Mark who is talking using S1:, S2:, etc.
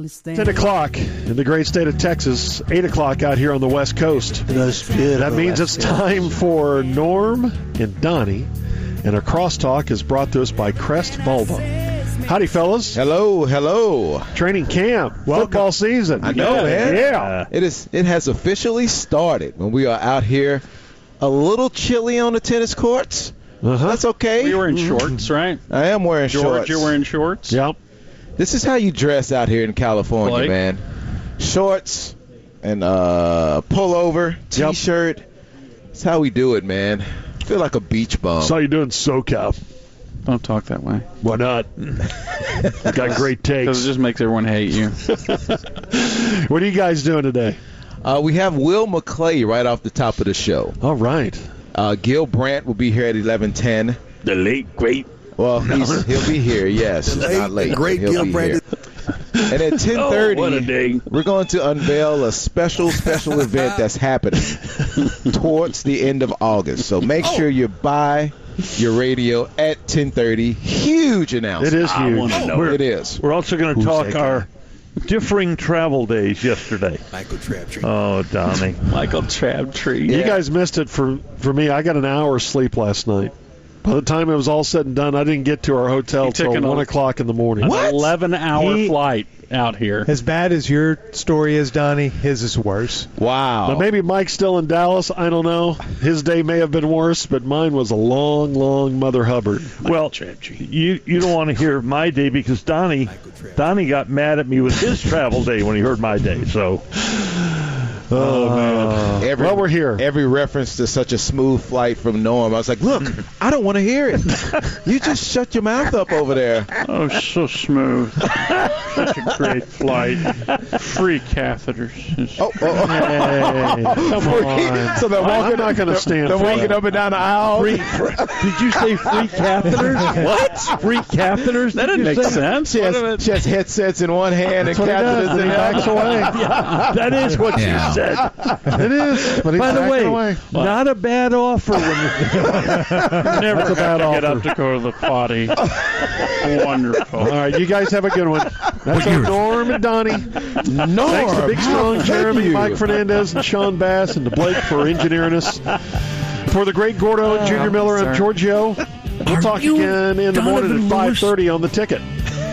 S1: 10 o'clock in the great state of Texas, 8 o'clock out here on the West Coast. That means it's time for Norm and Donnie, and our crosstalk is brought to us by Crest Volvo. Howdy, fellas.
S2: Hello.
S1: Training camp, football season.
S2: I know, man.
S1: Yeah.
S2: It has officially started when we are out here a little chilly on the tennis courts. That's okay.
S3: You were in shorts, right?
S2: I am wearing shorts.
S3: George, you're wearing shorts?
S1: Yep.
S2: This is how you dress out here in California,
S3: Blake?
S2: man. Shorts and pullover, T-shirt. That's how we do it, man. I feel like a beach bum.
S1: Saw you doing SoCal.
S3: Don't talk that way.
S1: Why not? Got great takes.
S3: Because it just makes everyone hate you.
S1: What are you guys doing today?
S2: We have Will McClay right off the top of the show.
S1: All right.
S2: Gil Brandt will be here at 11:10.
S4: The late, great.
S2: Well, he'll be here, yes. Not late.
S4: Great
S2: he'll
S4: Gil
S2: be
S4: Brandt.
S2: And at 10:30,
S4: what a day.
S2: we're going to unveil a special event that's happening towards the end of August. So make sure you buy your radio at 10:30. Huge announcement.
S1: It is
S4: I
S1: huge.
S4: wanna know.
S2: It is.
S5: We're also going to talk our differing travel days yesterday.
S4: Michael Crabtree.
S5: Oh, Donnie.
S3: Michael Crabtree.
S1: You guys missed it for me. I got an hour's sleep last night. By the time it was all said and done, I didn't get to our hotel till 1 o'clock in the morning.
S3: An 11-hour flight out here.
S6: As bad as your story is, Donnie, his is worse.
S2: Wow.
S1: Now, maybe Mike's still in Dallas. I don't know. His day may have been worse, but mine was a long, long Mother Hubbard.
S5: Well, you don't want to hear my day because Donnie got mad at me with his travel day when he heard my day. So,
S1: man. Well, we're here.
S2: Every reference to such a smooth flight from Norm, I was like, look, I don't want to hear it. You just shut your mouth up over there.
S3: Oh, so smooth. Such a great flight. Free catheters.
S1: Come on.
S2: So they're walking,
S1: I'm not going to stand
S2: they're
S1: for
S2: walking
S1: that.
S2: up and down the aisle.
S5: did you say free catheters? What? Free catheters?
S3: That didn't make sense.
S2: She has headsets in one hand and catheters in the
S1: backs
S2: other.
S1: away.
S5: That is what you said.
S1: It is. But he's
S5: By the
S1: backing
S5: way,
S1: away.
S5: not a bad offer when you
S3: Never
S1: That's a bad
S3: get
S1: offer.
S3: up to go to the potty. Wonderful.
S1: All right, you guys have a good one. That's our Norm and Donnie.
S2: Norm,
S1: Thanks to Big Strong
S2: thank
S1: Jeremy,
S2: you.
S1: Mike Fernandez, and Sean Bass, and to Blake for engineering us. For the great Gordo and Junior Miller, I'm Giorgio. We'll talk again in the morning at 5:30 on The Ticket.